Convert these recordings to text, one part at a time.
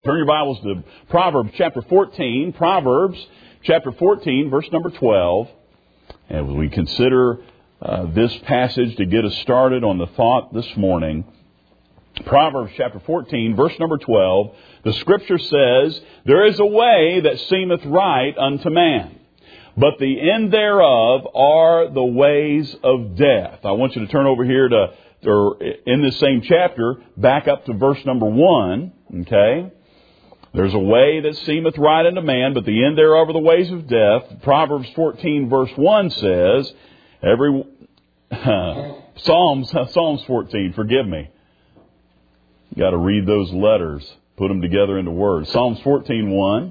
Turn your Bibles to Proverbs chapter 14. Proverbs chapter 14, verse number 12. And as we consider this passage to get us started on the thought this morning, Proverbs chapter 14, verse number 12, the Scripture says, "There is a way that seemeth right unto man, but the end thereof are the ways of death." I want you to turn over here or in this same chapter, back up to verse number 1, okay? There's a way that seemeth right unto man, but the end thereof are the ways of death. Proverbs 14 verse 1 says, Psalms 14, forgive me. You got to read those letters, put them together into words. Psalms 14:1,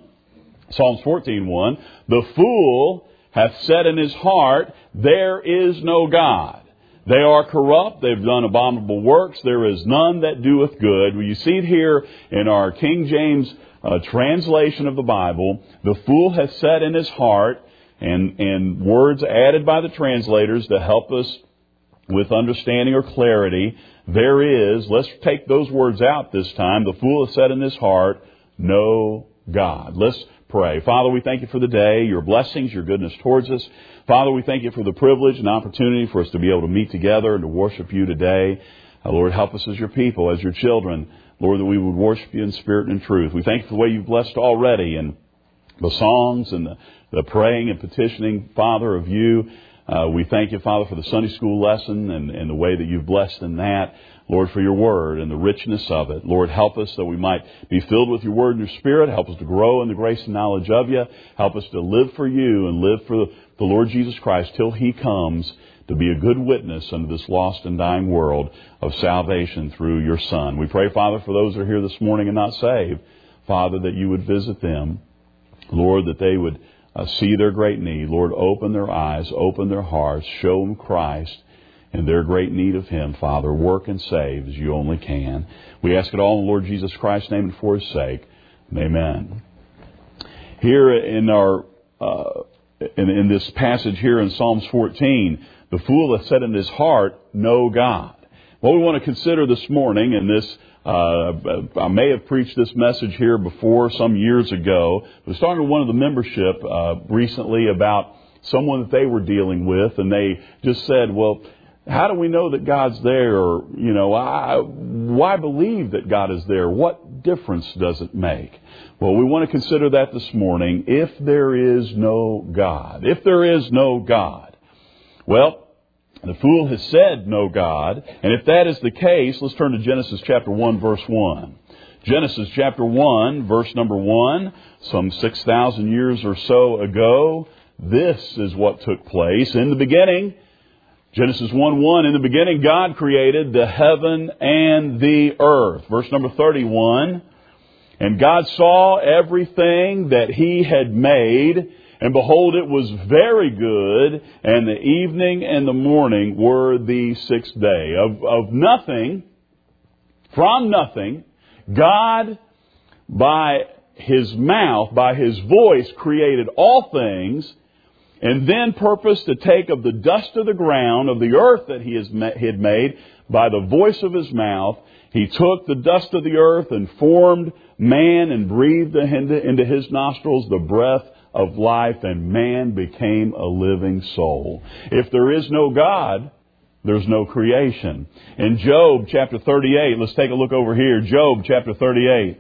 "The fool hath said in his heart, there is no God. They are corrupt, they've done abominable works, there is none that doeth good." Well, you see it here in our King James translation of the Bible. The fool hath said in his heart, and words added by the translators to help us with understanding or clarity. There is, let's take those words out this time. The fool hath said in his heart, no God. Let's pray. Father, we thank you for the day, your blessings, your goodness towards us. Father, we thank you for the privilege and opportunity for us to be able to meet together and to worship you today. Lord, help us as your people, as your children. Lord, that we would worship you in spirit and in truth. We thank you for the way you've blessed already and the songs and the praying and petitioning, Father, of you. We thank you, Father, for the Sunday school lesson and the way that you've blessed in that. Lord, for your word and the richness of it. Lord, help us that we might be filled with your word and your spirit. Help us to grow in the grace and knowledge of you. Help us to live for you and live for the Lord Jesus Christ till he comes to be a good witness unto this lost and dying world of salvation through your Son. We pray, Father, for those that are here this morning and not saved, Father, that you would visit them. Lord, that they would see their great need. Lord, open their eyes, open their hearts, show them Christ and their great need of him, Father. Work and save as you only can. We ask it all in the Lord Jesus Christ's name and for his sake. Amen. Here in our in this passage here in Psalms 14, the fool hath said in his heart, no God. What we want to consider this morning, and this I may have preached this message here before some years ago. I was talking to one of the membership recently about someone that they were dealing with, and they just said, well, how do we know that God's there? Or, why believe that God is there? What difference does it make? Well, we want to consider that this morning. If there is no God. If there is no God. Well, the fool has said no God. And if that is the case, let's turn to Genesis chapter 1, verse 1. Genesis chapter 1, verse number 1. Some 6,000 years or so ago, this is what took place. In the beginning, Genesis 1:1, in the beginning God created the heaven and the earth. Verse number 31, and God saw everything that he had made, and behold, it was very good, and the evening and the morning were the sixth day. Of nothing, from nothing, God, by his mouth, by his voice, created all things, and then purposed to take of the dust of the ground, of the earth that he had made, by the voice of his mouth, he took the dust of the earth and formed man and breathed into his nostrils the breath of life, and man became a living soul. If there is no God, there's no creation. In Job chapter 38, let's take a look over here. Job chapter 38.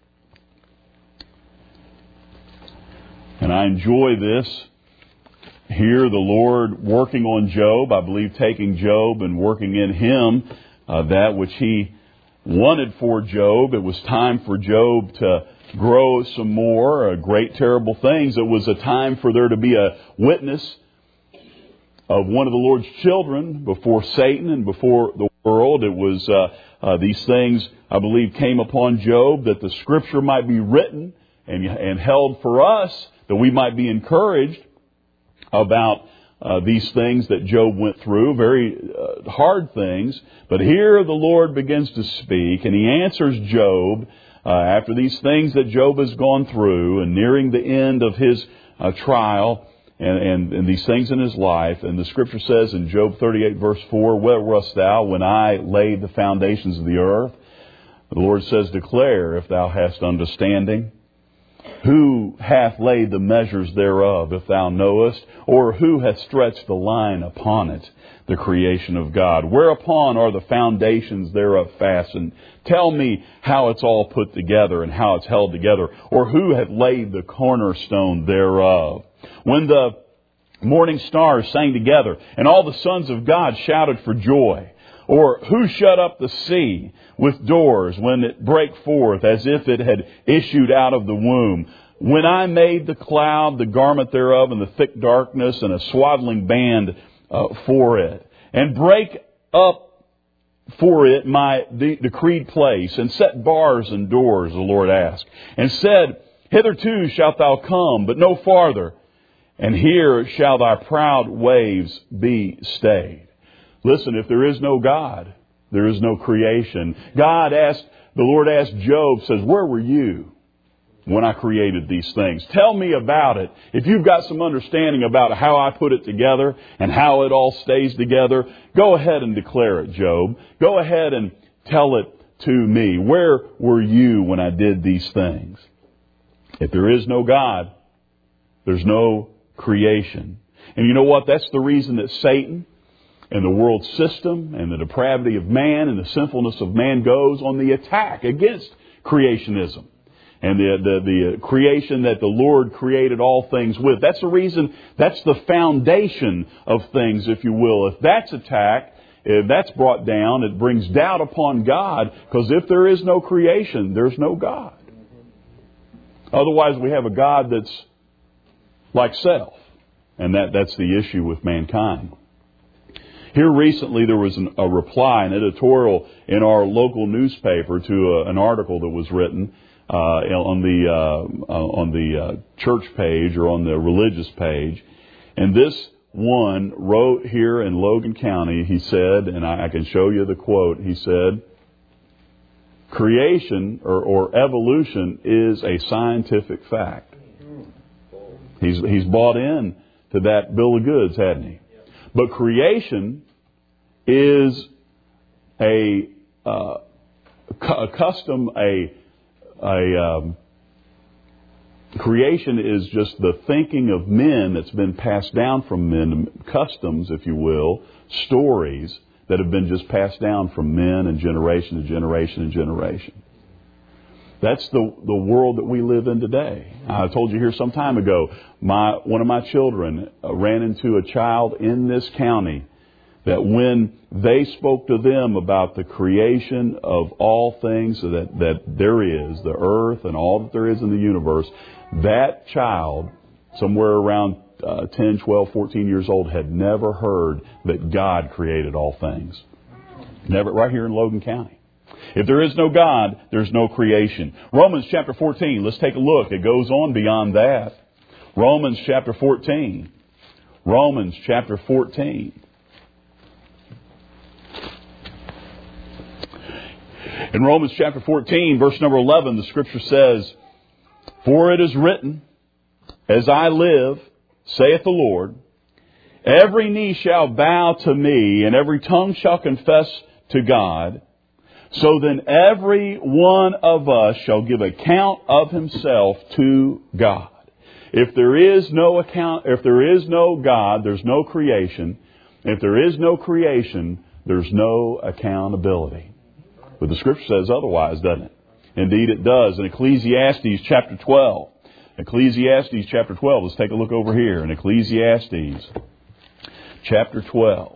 And I enjoy this. Here, the Lord working on Job, I believe taking Job and working in him that which he wanted for Job. It was time for Job to grow some more, great terrible things. It was a time for there to be a witness of one of the Lord's children before Satan and before the world. It was these things, I believe, came upon Job that the Scripture might be written and held for us, that we might be encouraged about these things that Job went through, very hard things. But here the Lord begins to speak, and he answers Job after these things that Job has gone through and nearing the end of his trial and these things in his life. And the Scripture says in Job 38 verse 4, where wast thou when I laid the foundations of the earth? The Lord says, declare if thou hast understanding. Who hath laid the measures thereof, if thou knowest? Or who hath stretched the line upon it, the creation of God? Whereupon are the foundations thereof fastened? Tell me how it's all put together and how it's held together. Or who hath laid the cornerstone thereof? When the morning stars sang together, and all the sons of God shouted for joy. Or who shut up the sea with doors when it brake forth as if it had issued out of the womb? When I made the cloud, the garment thereof, and the thick darkness, and a swaddling band for it, and break up for it my decreed place, and set bars and doors, the Lord asked, and said, hitherto shalt thou come, but no farther, and here shall thy proud waves be stayed. Listen, if there is no God, there is no creation. The Lord asked Job, says, where were you when I created these things? Tell me about it. If you've got some understanding about how I put it together and how it all stays together, go ahead and declare it, Job. Go ahead and tell it to me. Where were you when I did these things? If there is no God, there's no creation. And you know what? That's the reason that Satan and the world system and the depravity of man and the sinfulness of man goes on the attack against creationism and the creation that the Lord created all things with. That's the reason, that's the foundation of things, if you will. If that's attacked, if that's brought down, it brings doubt upon God, because if there is no creation, there's no God. Otherwise, we have a God that's like self, and that's the issue with mankind. Here recently there was an editorial in our local newspaper to an article that was written on the church page or on the religious page. And this one wrote here in Logan County, he said, and I can show you the quote, he said, creation or evolution is a scientific fact. He's bought in to that bill of goods, hadn't he? But creation is creation is just the thinking of men that's been passed down from men, customs, if you will, stories that have been just passed down from men and generation to generation and generation. That's the world that we live in today. I told you here some time ago, one of my children ran into a child in this county that when they spoke to them about the creation of all things that there is, the earth and all that there is in the universe, that child, somewhere around 10, 12, 14 years old, had never heard that God created all things. Never, right here in Logan County. If there is no God, there's no creation. Romans chapter 14, let's take a look. It goes on beyond that. Romans chapter 14. Romans chapter 14. In Romans chapter 14, verse number 11, the Scripture says, for it is written, as I live, saith the Lord, every knee shall bow to me, and every tongue shall confess to God. So then every one of us shall give account of himself to God. If there is no God, there's no creation. If there is no creation, there's no accountability. But the Scripture says otherwise, doesn't it? Indeed it does. In Ecclesiastes chapter 12. Ecclesiastes chapter 12. Let's take a look over here in Ecclesiastes chapter 12.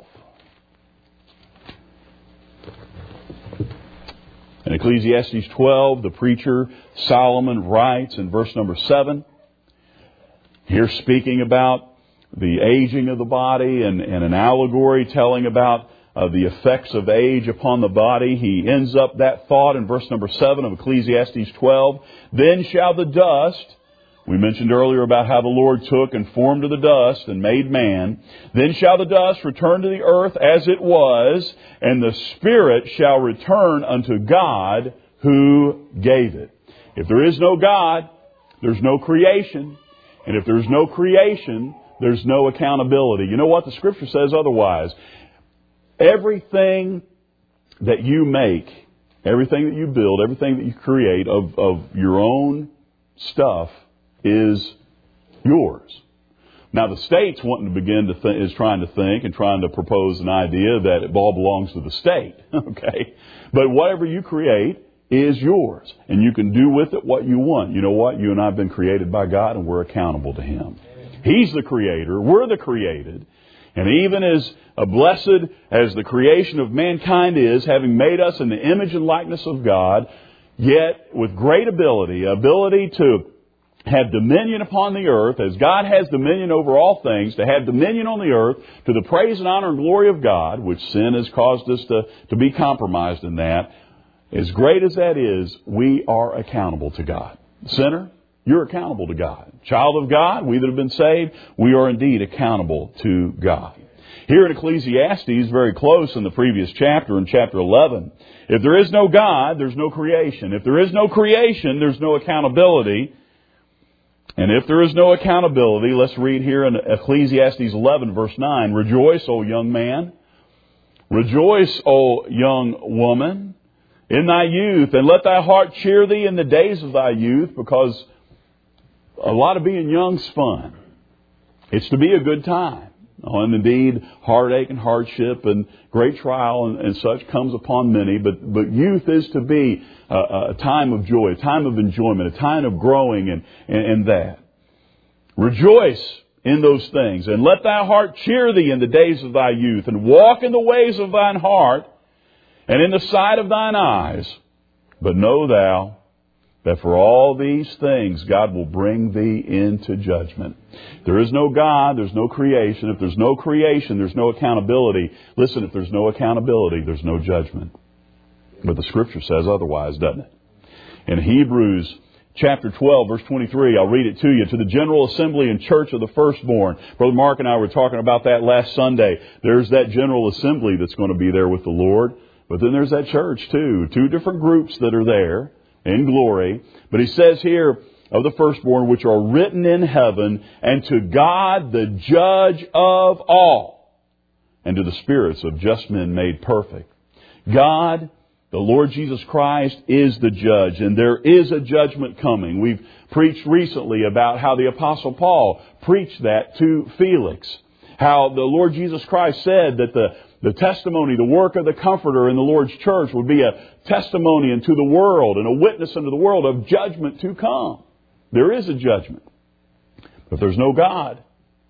In Ecclesiastes 12, the preacher Solomon writes in verse number 7, here speaking about the aging of the body and an allegory telling about the effects of age upon the body. He ends up that thought in verse number 7 of Ecclesiastes 12. Then shall the dust, we mentioned earlier about how the Lord took and formed of the dust and made man. Then shall the dust return to the earth as it was, and the spirit shall return unto God who gave it. If there is no God, there's no creation. And if there's no creation, there's no accountability. You know what? The Scripture says otherwise. Everything that you make Everything that you build, everything that you create of your own stuff is yours. Now the state's wanting to begin to is trying to think and trying to propose an idea that it all belongs to the state. Okay, but whatever you create is yours, and you can do with it what you want. You know what? You and I have been created by God, and we're accountable to Him. He's the creator. We're the created. And even as blessed as the creation of mankind is, having made us in the image and likeness of God, yet with great ability to have dominion upon the earth, as God has dominion over all things, to have dominion on the earth, to the praise and honor and glory of God, which sin has caused us to be compromised in that. As great as that is, we are accountable to God. Sinner, you're accountable to God. Child of God, we that have been saved, we are indeed accountable to God. Here in Ecclesiastes, very close in the previous chapter, in chapter 11, if there is no God, there's no creation. If there is no creation, there's no accountability. And if there is no accountability, let's read here in Ecclesiastes 11, verse 9, Rejoice, O young man. Rejoice, O young woman, in thy youth, and let thy heart cheer thee in the days of thy youth, because a lot of being young's fun. It's to be a good time. Oh, and indeed, heartache and hardship and great trial and such comes upon many. But youth is to be a time of joy, a time of enjoyment, a time of growing and that. Rejoice in those things, and let thy heart cheer thee in the days of thy youth, and walk in the ways of thine heart, and in the sight of thine eyes. But know thou that for all these things God will bring thee into judgment. There is no God, there's no creation. If there's no creation, there's no accountability. Listen, if there's no accountability, there's no judgment. But the Scripture says otherwise, doesn't it? In Hebrews chapter 12, verse 23, I'll read it to you. To the general assembly and church of the firstborn. Brother Mark and I were talking about that last Sunday. There's that general assembly that's going to be there with the Lord. But then there's that church too. Two different groups that are there in glory. But he says here of the firstborn, which are written in heaven, and to God the judge of all, and to the spirits of just men made perfect. God, the Lord Jesus Christ, is the judge, and there is a judgment coming. We've preached recently about how the Apostle Paul preached that to Felix. How the Lord Jesus Christ said that the testimony, the work of the Comforter in the Lord's church would be a testimony unto the world and a witness unto the world of judgment to come. There is a judgment. But if there's no God,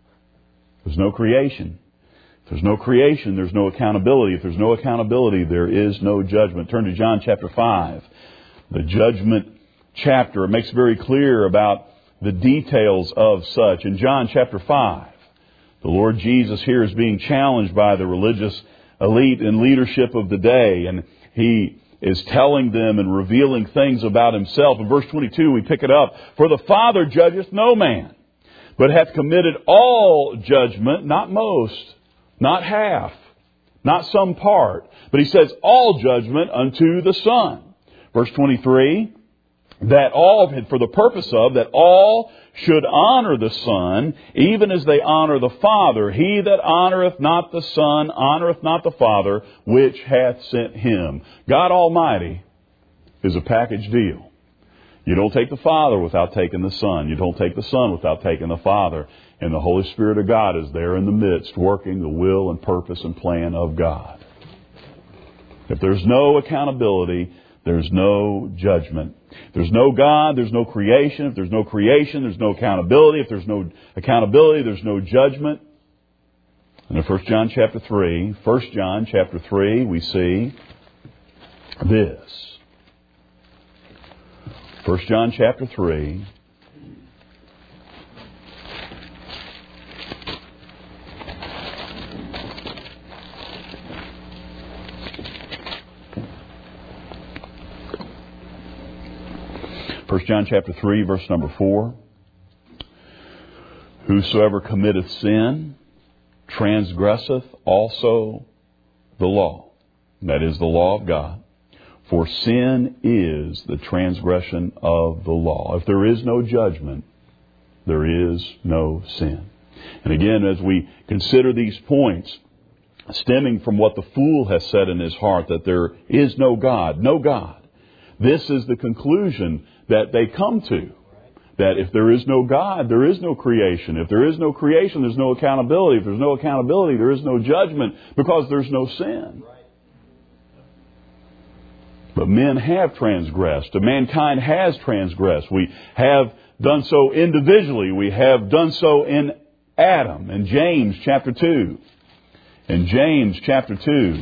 there's no creation. If there's no creation, there's no accountability. If there's no accountability, there is no judgment. Turn to John chapter 5, the judgment chapter. It makes very clear about the details of such. In John chapter 5, the Lord Jesus here is being challenged by the religious elite and leadership of the day. And He is telling them and revealing things about Himself. In verse 22, we pick it up. For the Father judgeth no man, but hath committed all judgment, not most, not half, not some part. But He says all judgment unto the Son. Verse 23, that all, for the purpose of, that all should honor the Son, even as they honor the Father. He that honoreth not the Son, honoreth not the Father, which hath sent Him. God Almighty is a package deal. You don't take the Father without taking the Son. You don't take the Son without taking the Father. And the Holy Spirit of God is there in the midst, working the will and purpose and plan of God. If there's no accountability, there's no judgment. If there's no God, there's no creation. If there's no creation, there's no accountability. If there's no accountability, there's no judgment. And in 1 John chapter 3, we see this. 1 John chapter 3. John chapter 3, verse number 4. Whosoever committeth sin transgresseth also the law. That is the law of God. For sin is the transgression of the law. If there is no judgment, there is no sin. And again, as we consider these points, stemming from what the fool has said in his heart, that there is no God, no God. This is the conclusion that they come to. That if there is no God, there is no creation. If there is no creation, there's no accountability. If there's no accountability, there is no judgment, because there's no sin. But men have transgressed. Mankind has transgressed. We have done so individually. We have done so in Adam. In James chapter 2. In James chapter 2,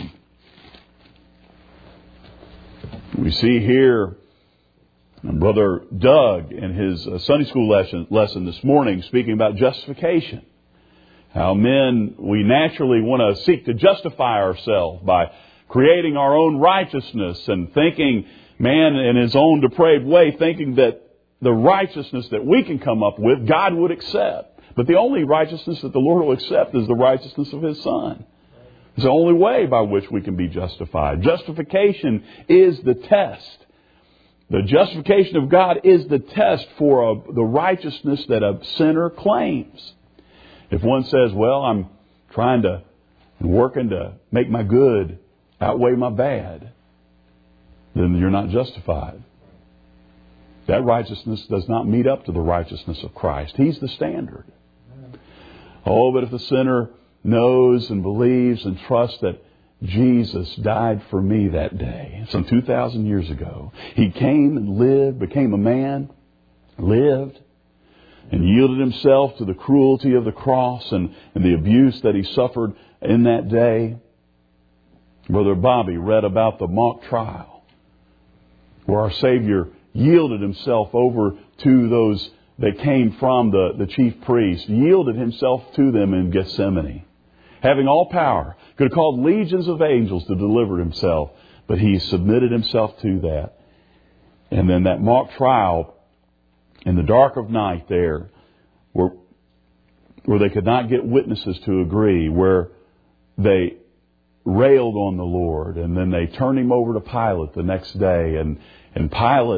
we see here Brother Doug in his Sunday school lesson this morning speaking about justification. How men, we naturally want to seek to justify ourselves by creating our own righteousness and thinking, man in his own depraved way, thinking that the righteousness that we can come up with, God would accept. But the only righteousness that the Lord will accept is the righteousness of His Son. It's the only way by which we can be justified. Justification is the test. The justification of God is the test for the righteousness that a sinner claims. If one says, well, I'm trying to and working to make my good outweigh my bad, then you're not justified. That righteousness does not meet up to the righteousness of Christ. He's the standard. Oh, but if the sinner knows and believes and trusts that Jesus died for me that day, some 2,000 years ago. He came and lived, became a man, lived, and yielded Himself to the cruelty of the cross and the abuse that He suffered in that day. Brother Bobby read about the mock trial, where our Savior yielded Himself over to those that came from the chief priest, yielded Himself to them in Gethsemane. Having all power, could have called legions of angels to deliver Himself, but He submitted Himself to that. And then that mock trial in the dark of night there, where they could not get witnesses to agree, where they railed on the Lord, and then they turned Him over to Pilate the next day, and Pilate,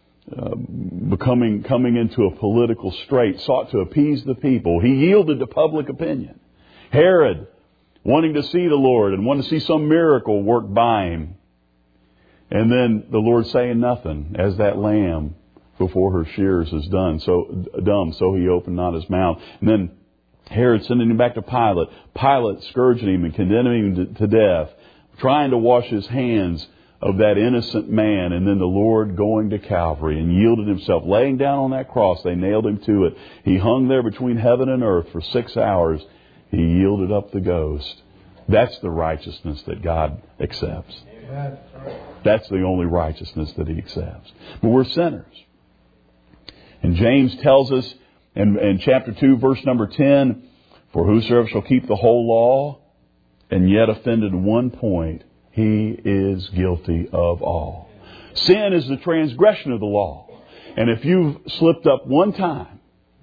coming into a political strait, sought to appease the people. He yielded to public opinion. Herod, wanting to see the Lord and wanting to see some miracle work by Him. And then the Lord saying nothing, as that lamb before her shears is dumb, so He opened not His mouth. And then Herod sending Him back to Pilate. Pilate scourging Him and condemning Him to death, trying to wash His hands of that innocent man. And then the Lord going to Calvary and yielded Himself, laying down on that cross. They nailed Him to it. He hung there between heaven and earth for 6 hours. He yielded up the ghost. That's the righteousness that God accepts. That's the only righteousness that He accepts. But we're sinners. And James tells us in chapter 2, verse number 10, for whosoever shall keep the whole law and yet offended in one point, he is guilty of all. Sin is the transgression of the law. And if you've slipped up one time,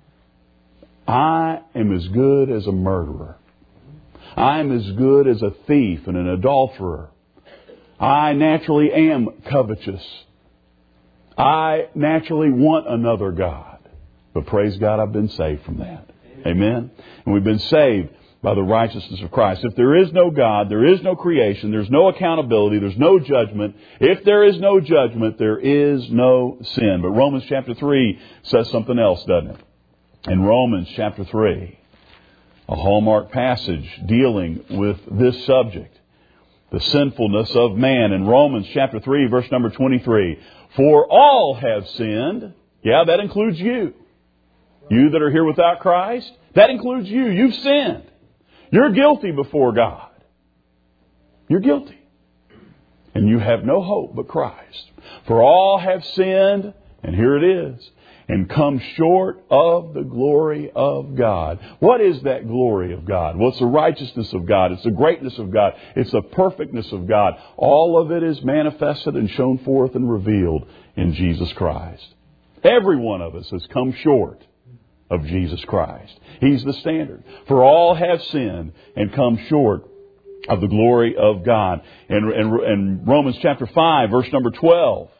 I am as good as a murderer. I am as good as a thief and an adulterer. I naturally am covetous. I naturally want another God. But praise God, I've been saved from that. Amen? And we've been saved by the righteousness of Christ. If there is no God, there is no creation, there's no accountability, there's no judgment. If there is no judgment, there is no sin. But Romans chapter 3 says something else, doesn't it? In Romans chapter 3, a hallmark passage dealing with this subject, the sinfulness of man. In Romans chapter 3, verse number 23, for all have sinned. Yeah, that includes you. You that are here without Christ, that includes you. You've sinned. You're guilty before God. You're guilty. And you have no hope but Christ. For all have sinned, and here it is, and come short of the glory of God. What is that glory of God? Well, it's the righteousness of God. It's the greatness of God. It's the perfectness of God. All of it is manifested and shown forth and revealed in Jesus Christ. Every one of us has come short of Jesus Christ. He's the standard. For all have sinned and come short of the glory of God. In Romans chapter 5, verse number 12,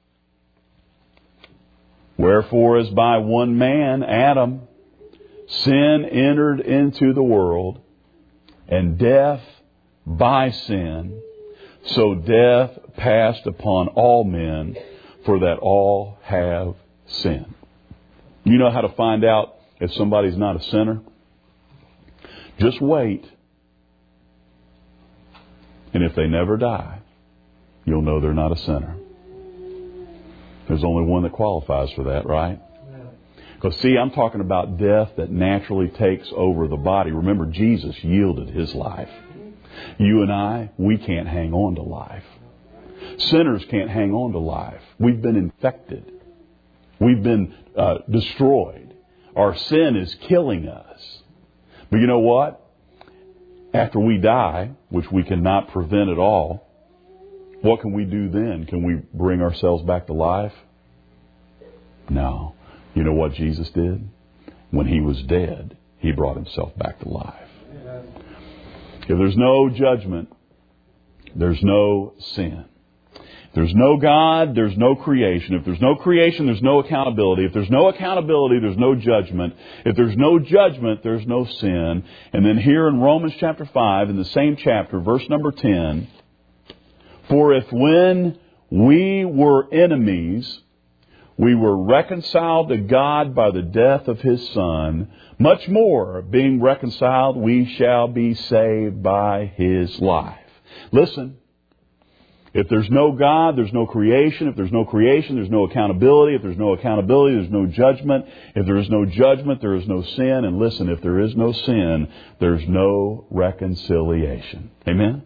wherefore, as by one man, Adam, sin entered into the world, and death by sin, so death passed upon all men, for that all have sinned. You know how to find out if somebody's not a sinner? Just wait. And if they never die, you'll know they're not a sinner. There's only one that qualifies for that, right? Because, see, I'm talking about death that naturally takes over the body. Remember, Jesus yielded His life. You and I, we can't hang on to life. Sinners can't hang on to life. We've been infected. We've been destroyed. Our sin is killing us. But you know what? After we die, which we cannot prevent at all, what can we do then? Can we bring ourselves back to life? No. You know what Jesus did? When He was dead, He brought Himself back to life. If there's no judgment, there's no sin. If there's no God, there's no creation. If there's no creation, there's no accountability. If there's no accountability, there's no judgment. If there's no judgment, there's no sin. And then here in Romans chapter 5, in the same chapter, verse number 10, for if when we were enemies, we were reconciled to God by the death of His Son, much more, being reconciled, we shall be saved by His life. Listen, if there's no God, there's no creation. If there's no creation, there's no accountability. If there's no accountability, there's no judgment. If there is no judgment, there is no sin. And listen, if there is no sin, there's no reconciliation. Amen?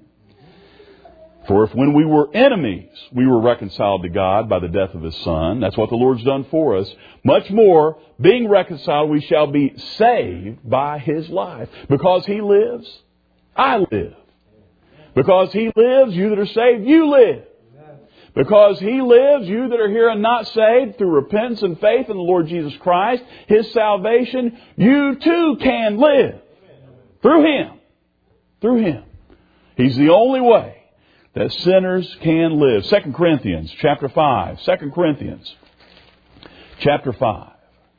For if when we were enemies, we were reconciled to God by the death of His Son, that's what the Lord's done for us, much more, being reconciled, we shall be saved by His life. Because He lives, I live. Because He lives, you that are saved, you live. Because He lives, you that are here and not saved, through repentance and faith in the Lord Jesus Christ, His salvation, you too can live. Through Him. Through Him. He's the only way that sinners can live. 2 Corinthians chapter 5. 2 Corinthians chapter 5.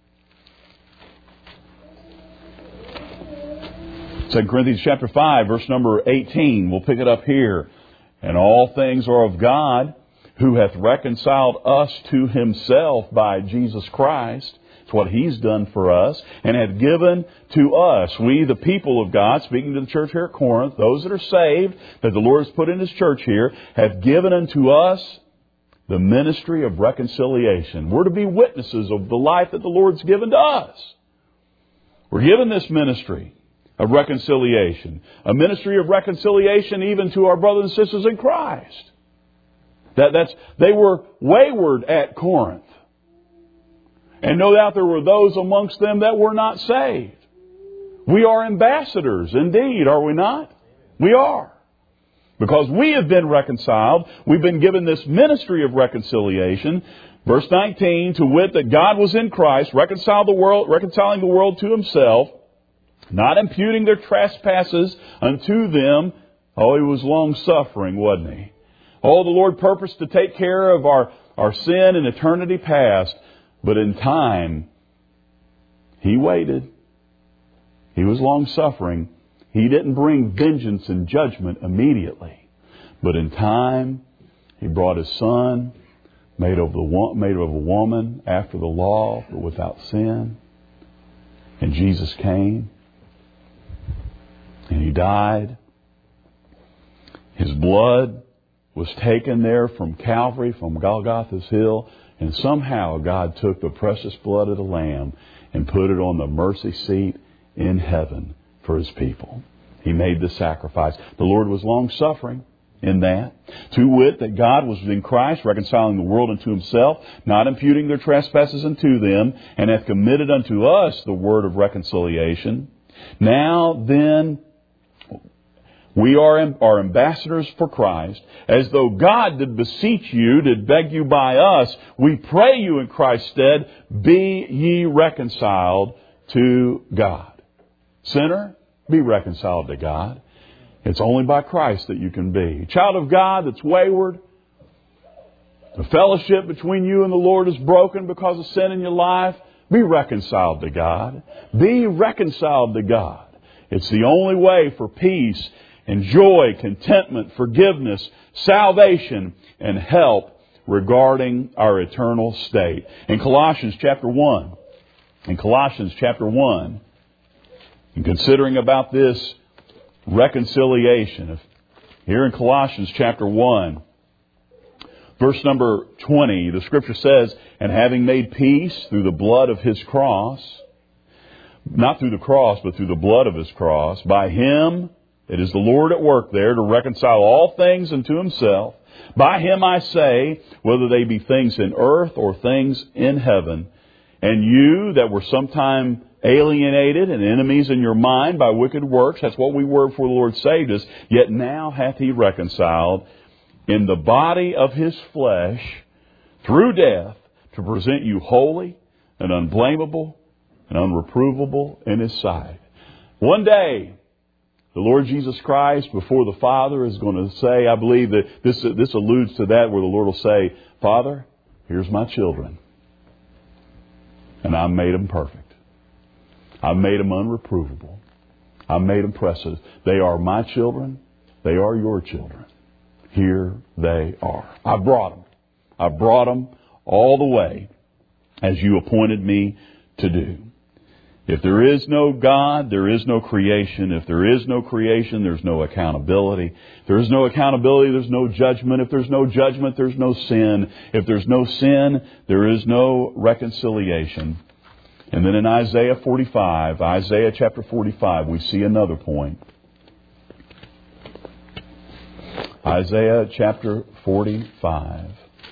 2 Corinthians chapter 5, verse number 18. We'll pick it up here. And all things are of God, who hath reconciled us to Himself by Jesus Christ. It's what He's done for us, and hath given to us, we the people of God, speaking to the church here at Corinth, those that are saved, that the Lord has put in His church here, hath given unto us the ministry of reconciliation. We're to be witnesses of the life that the Lord's given to us. We're given this ministry of reconciliation. A ministry of reconciliation even to our brothers and sisters in Christ. They were wayward at Corinth. And no doubt there were those amongst them that were not saved. We are ambassadors, indeed, are we not? We are. Because we have been reconciled, we've been given this ministry of reconciliation. Verse 19, to wit that God was in Christ, reconciling the world to Himself, not imputing their trespasses unto them. Oh, He was long-suffering, wasn't He? Oh, the Lord purposed to take care of our sin in eternity past. But in time, He waited. He was long-suffering. He didn't bring vengeance and judgment immediately. But in time, He brought His Son, made of a woman after the law, but without sin. And Jesus came. And He died. His blood was taken there from Calvary, from Golgotha's Hill. And somehow God took the precious blood of the Lamb and put it on the mercy seat in heaven for His people. He made the sacrifice. The Lord was long-suffering in that. To wit, that God was in Christ, reconciling the world unto Himself, not imputing their trespasses unto them, and hath committed unto us the word of reconciliation. Now then, we are ambassadors for Christ, as though God did beseech you, did beg you by us. We pray you in Christ's stead, be ye reconciled to God. Sinner, be reconciled to God. It's only by Christ that you can be. Child of God that's wayward, the fellowship between you and the Lord is broken because of sin in your life, be reconciled to God. Be reconciled to God. It's the only way for peace and joy, contentment, forgiveness, salvation, and help regarding our eternal state. In Colossians chapter 1, and considering about this reconciliation, here in Colossians chapter 1, verse number 20, the Scripture says, and having made peace through the blood of His cross, not through the cross, but through the blood of His cross, by Him, it is the Lord at work there to reconcile all things unto Himself. By Him I say, whether they be things in earth or things in heaven, and you that were sometime alienated and enemies in your mind by wicked works, that's what we were before the Lord saved us, yet now hath He reconciled in the body of His flesh through death to present you holy and unblameable and unreprovable in His sight. One day, the Lord Jesus Christ before the Father is going to say, I believe that this alludes to that, where the Lord will say, Father, here's my children. And I've made them perfect. I've made them unreprovable. I've made them precious. They are my children. They are your children. Here they are. I brought them all the way as you appointed me to do. If there is no God, there is no creation. If there is no creation, there's no accountability. If there is no accountability, there's no judgment. If there's no judgment, there's no sin. If there's no sin, there is no reconciliation. And then in Isaiah chapter 45, we see another point. Isaiah chapter 45.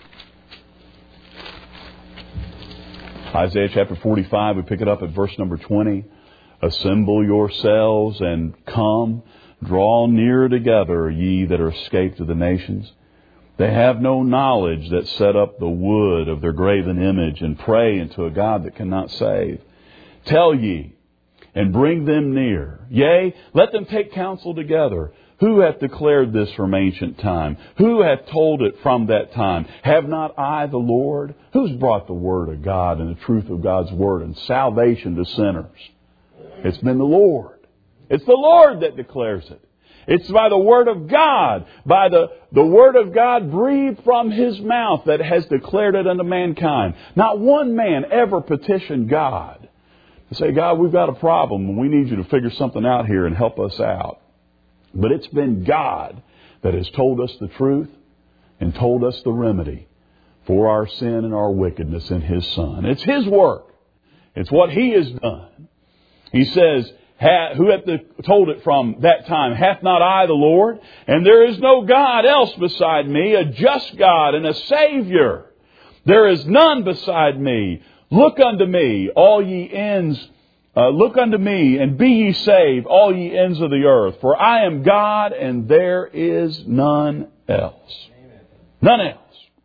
Isaiah chapter 45, we pick it up at verse number 20. Assemble yourselves and come, draw near together, ye that are escaped of the nations. They have no knowledge that set up the wood of their graven image and pray unto a God that cannot save. Tell ye, and bring them near. Yea, let them take counsel together. Who hath declared this from ancient time? Who hath told it from that time? Have not I the Lord? Who's brought the word of God and the truth of God's word and salvation to sinners? It's been the Lord. It's the Lord that declares it. It's by the word of God, by the word of God breathed from His mouth, that has declared it unto mankind. Not one man ever petitioned God to say, God, we've got a problem and we need you to figure something out here and help us out. But it's been God that has told us the truth and told us the remedy for our sin and our wickedness in His Son. It's His work. It's what He has done. He says, who hath told it from that time? Hath not I the Lord? And there is no God else beside me, a just God and a Savior. There is none beside me. Look unto me, all ye ends. Look unto me, and be ye saved, all ye ends of the earth. For I am God, and there is none else. Amen. None else.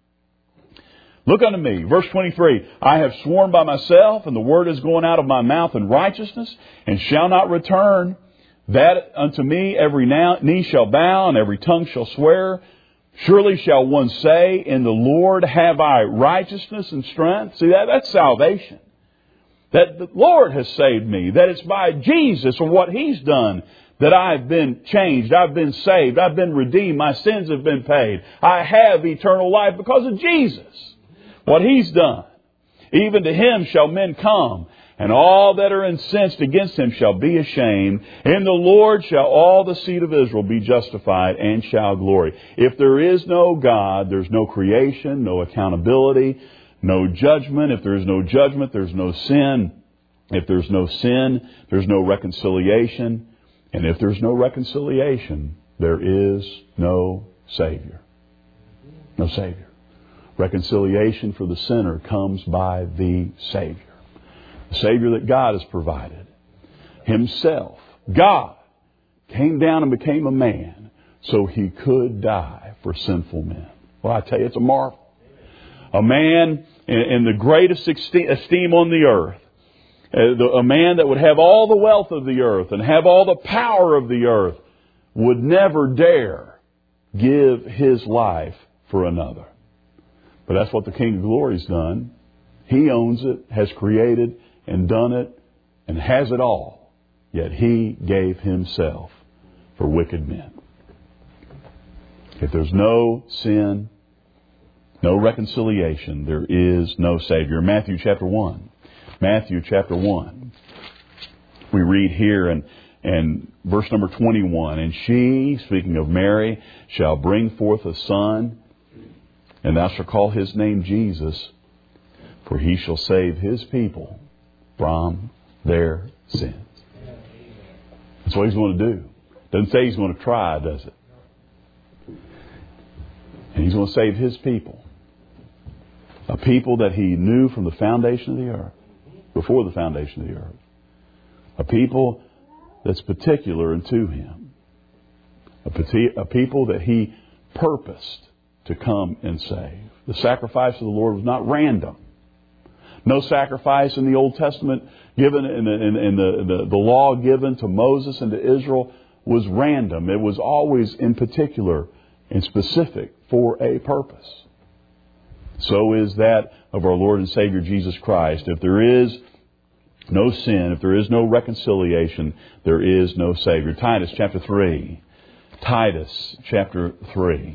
Look unto me. Verse 23. I have sworn by myself, and the word is going out of my mouth in righteousness, and shall not return. That unto me every knee shall bow, and every tongue shall swear. Surely shall one say, in the Lord have I righteousness and strength. See, that's salvation. That the Lord has saved me. That it's by Jesus and what He's done that I've been changed. I've been saved. I've been redeemed. My sins have been paid. I have eternal life because of Jesus. What He's done. Even to Him shall men come, and all that are incensed against Him shall be ashamed. In the Lord shall all the seed of Israel be justified and shall glory. If there is no God, there's no creation, no accountability, no judgment. If there is no judgment, there's no sin. If there's no sin, there's no reconciliation. And if there's no reconciliation, there is no Savior. No Savior. Reconciliation for the sinner comes by the Savior. The Savior that God has provided. Himself, God, came down and became a man so He could die for sinful men. Well, I tell you, it's a marvel. A man in the greatest esteem on the earth. A man that would have all the wealth of the earth and have all the power of the earth would never dare give his life for another. But that's what the King of Glory's done. He owns it, has created and done it, and has it all. Yet He gave Himself for wicked men. If there's no sin, no reconciliation, there is no Savior. Matthew chapter 1. Matthew chapter 1. We read here in verse number 21, and she, speaking of Mary, shall bring forth a son, and thou shalt call his name Jesus, for he shall save his people from their sins. That's what he's going to do. Doesn't say he's going to try, does it? And he's going to save his people. A people that he knew from the foundation of the earth, before the foundation of the earth. A people that's particular unto him. A people that he purposed to come and save. The sacrifice of the Lord was not random. No sacrifice in the Old Testament given in the law given to Moses and to Israel was random. It was always in particular and specific for a purpose. So is that of our Lord and Savior Jesus Christ. If there is no sin, if there is no reconciliation, there is no Savior. Titus chapter 3. Titus chapter 3.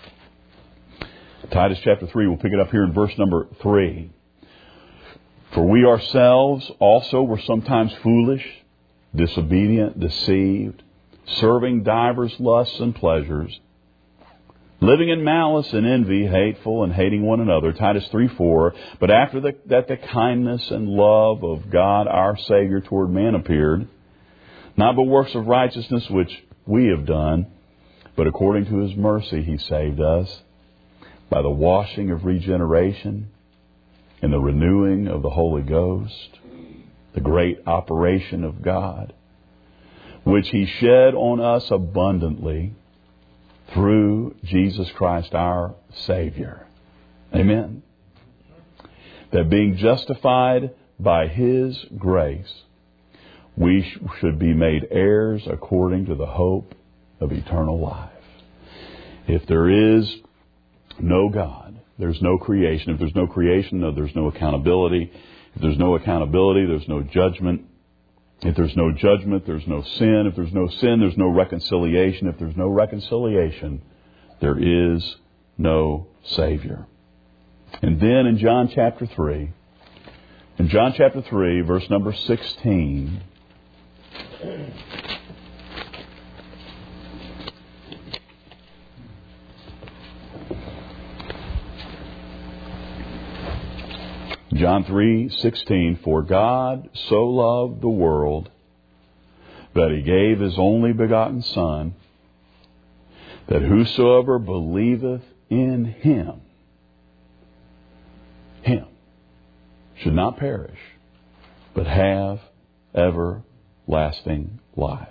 Titus chapter 3, we'll pick it up here in verse number 3. For we ourselves also were sometimes foolish, disobedient, deceived, serving divers lusts and pleasures, living in malice and envy, hateful and hating one another. Titus 3:4. But after that the kindness and love of God our Savior toward man appeared, not by works of righteousness which we have done, but according to his mercy he saved us, by the washing of regeneration and the renewing of the Holy Ghost, the great operation of God, which he shed on us abundantly through Jesus Christ our Savior. Amen. That being justified by his grace, we should be made heirs according to the hope of eternal life. If there is no God, there's no creation. If there's no creation, there's no accountability. If there's no accountability, there's no judgment. If there's no judgment, there's no sin. If there's no sin, there's no reconciliation. If there's no reconciliation, there is no Savior. And then in John chapter 3, verse number 16, John 3:16, for God so loved the world that he gave his only begotten Son, that whosoever believeth in him should not perish, but have everlasting life.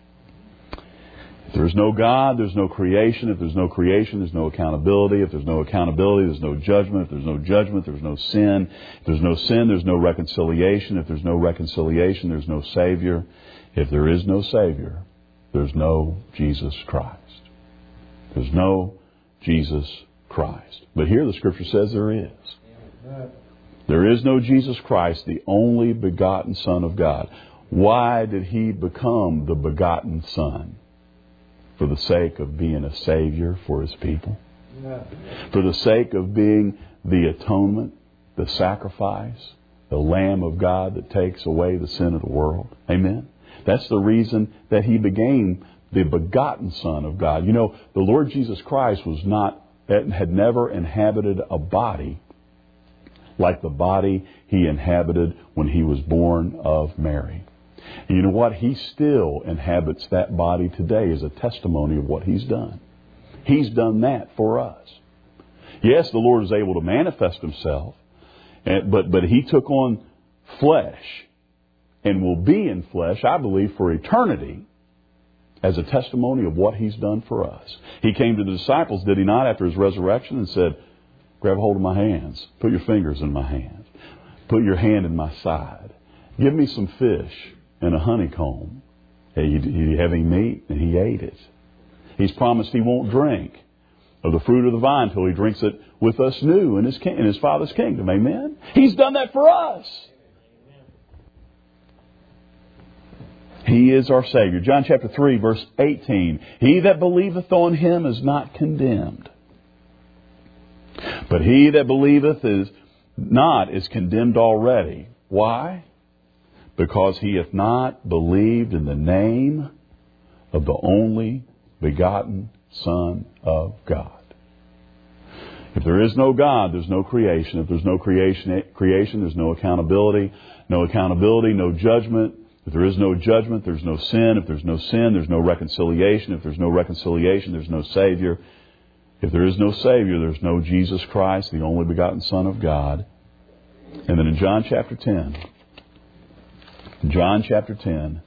If there's no God, there's no creation. If there's no creation, there's no accountability. If there's no accountability, there's no judgment. If there's no judgment, there's no sin. If there's no sin, there's no reconciliation. If there's no reconciliation, there's no Savior. If there is no Savior, there's no Jesus Christ. There's no Jesus Christ. But here the Scripture says there is. There is no Jesus Christ, the only begotten Son of God. Why did he become the begotten Son? For the sake of being a Savior for his people. For the sake of being the atonement, the sacrifice, the Lamb of God that takes away the sin of the world. Amen. That's the reason that he became the begotten Son of God. You know, the Lord Jesus Christ had never inhabited a body like the body he inhabited when he was born of Mary. And you know what? He still inhabits that body today as a testimony of what he's done. He's done that for us. Yes, the Lord is able to manifest himself, but he took on flesh and will be in flesh, I believe, for eternity as a testimony of what he's done for us. He came to the disciples, did he not, after his resurrection and said, grab hold of my hands, put your fingers in my hands, put your hand in my side, give me some fish and a honeycomb. He had any meat, and he ate it. He's promised he won't drink of the fruit of the vine until he drinks it with us new in his Father's kingdom. Amen? He's done that for us. He is our Savior. John chapter 3, verse 18. He that believeth on Him is not condemned. But he that believeth is condemned already. Why? Because he hath not believed in the name of the only begotten Son of God. If there is no God, there's no creation. If there's no creation, there's no accountability. No accountability, no judgment. If there is no judgment, there's no sin. If there's no sin, there's no reconciliation. If there's no reconciliation, there's no Savior. If there is no Savior, there's no Jesus Christ, the only begotten Son of God. And then in John chapter 10, in John chapter 10,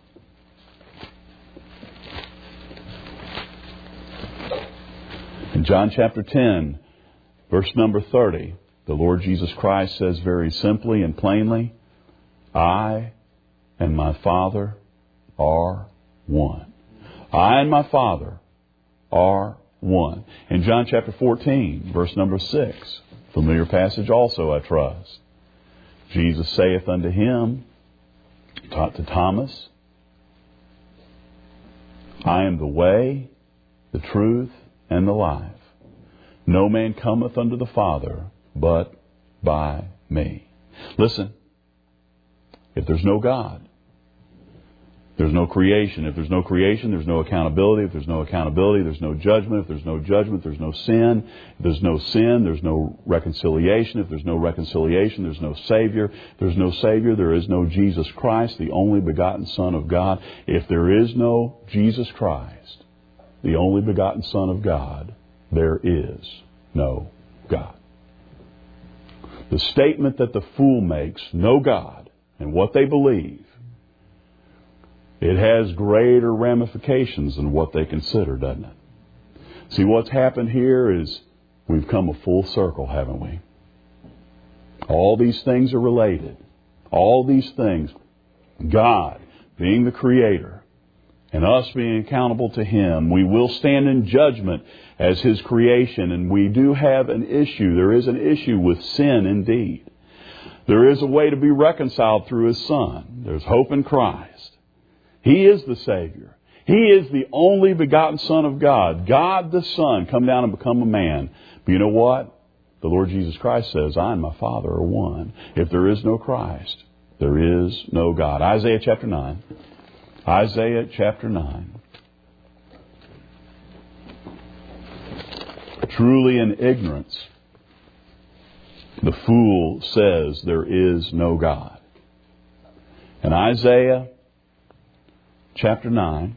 verse number 30, the Lord Jesus Christ says very simply and plainly, I and my Father are one. I and my Father are one. In John chapter 14, verse number 6, familiar passage also, I trust. Jesus saith unto him, taught to Thomas, I am the way, the truth, and the life. No man cometh unto the Father but by me. Listen, if there's no God, there's no creation. If there's no creation, there's no accountability. If there's no accountability, there's no judgment. If there's no judgment, there's no sin. If there's no sin, there's no reconciliation. If there's no reconciliation, there's no Savior. If there's no Savior, there is no Jesus Christ, the only begotten Son of God. If there is no Jesus Christ, the only begotten Son of God, there is no God. The statement that the fool makes, no God, and what they believe, it has greater ramifications than what they consider, doesn't it? See, what's happened here is we've come a full circle, haven't we? All these things are related. All these things, God being the Creator and us being accountable to Him, we will stand in judgment as His creation, and we do have an issue. There is an issue with sin indeed. There is a way to be reconciled through His Son. There's hope in Christ. He is the Savior. He is the only begotten Son of God. God the Son come down and become a man. But you know what? The Lord Jesus Christ says, I and my Father are one. If there is no Christ, there is no God. Isaiah chapter 9. Isaiah chapter 9. Truly in ignorance, the fool says there is no God. And Isaiah chapter 9,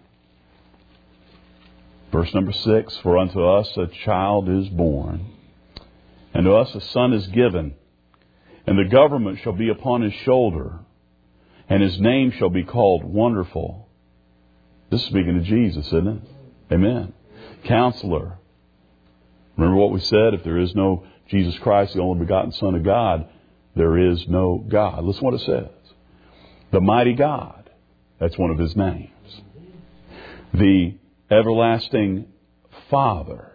verse number 6, for unto us a child is born, and to us a son is given, and the government shall be upon his shoulder, and his name shall be called Wonderful. This is speaking of Jesus, isn't it? Amen. Counselor. Remember what we said? If there is no Jesus Christ, the only begotten Son of God, there is no God. Listen what it says. The mighty God. That's one of His names. The everlasting Father.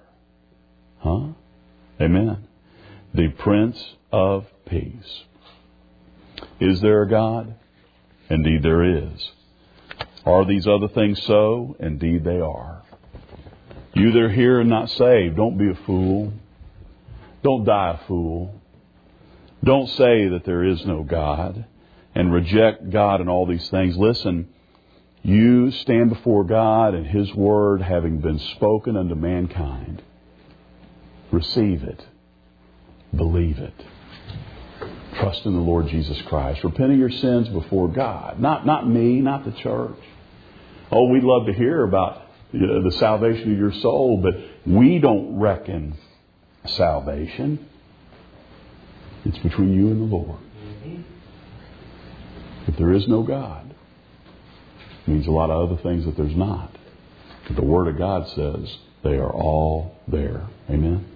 Amen. The Prince of Peace. Is there a God? Indeed there is. Are these other things so? Indeed they are. You that are here and not saved, don't be a fool. Don't die a fool. Don't say that there is no God and reject God and all these things. Listen, you stand before God and His Word having been spoken unto mankind. Receive it. Believe it. Trust in the Lord Jesus Christ. Repent of your sins before God. Not me, not the church. Oh, we'd love to hear about the salvation of your soul, but we don't reckon salvation. It's between you and the Lord. If there is no God, it means a lot of other things that there's not. But the Word of God says they are all there. Amen.